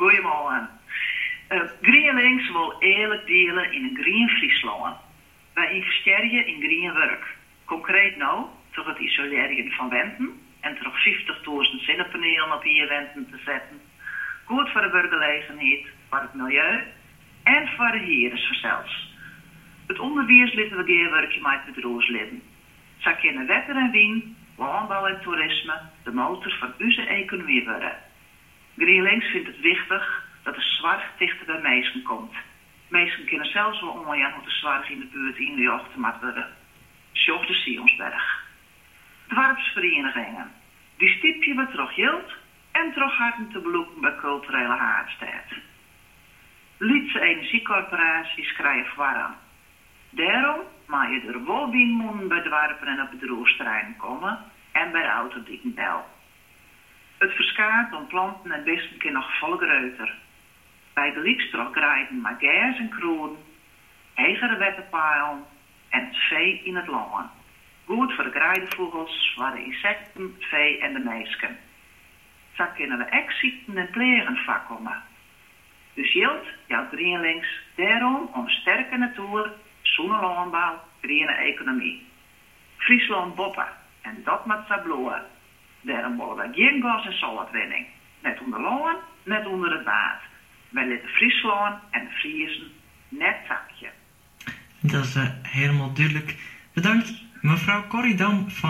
Goedemorgen. GroenLinks wil eerlijk delen in een Green Friesland. Wij investeren in green werk. Concreet nou, door het isoleren van wenten en door 50.000 zonnepanelen op je wenten te zetten. Goed voor de burgergelegenheid, voor het milieu en voor de heren zelfs. Het onderwijs laten we geen werkje met bedrijfsleven. Zo kunnen wetter en wien, landbouw en toerisme de motor van onze economie worden. GroenLinks vindt het wichtig dat de zorg dichter bij mensen komt. Mensen kunnen zelfs wel omgaan hoe de zorg in de buurt in de ochtend moet worden. Zocht de Sionsberg. Dwarpsverenigingen. Die stipje wat terug geld en terug harten te beloeken bij culturele haardstaat. Lietse energiecorporaties krijgen warm. Daarom mag je er wel binnen bij dwarpen en op bedrijfsterrein komen en bij de autodiekenbel. Het verskaart om planten en beesten kan nog vol groter. Bij de liekstrok grijpen maar gas en kroon, hegere wettenpalen en het vee in het land. Goed voor de grijdenvogels, voor de insecten, het vee en de meisken. Zo kunnen we echt ziekten en plegen voorkomen. Dus geldt jouw GroenLinks daarom om sterke natuur, zoene landbouw, groene economie. Friesland boppen en dat met sabloen. Daarom willen we geen gas- en zoutwinning. Net onder land, net onder het water. Wij laten Friesland en de Friesen net zakje. Dat is helemaal duidelijk. Bedankt mevrouw Corrie Dam van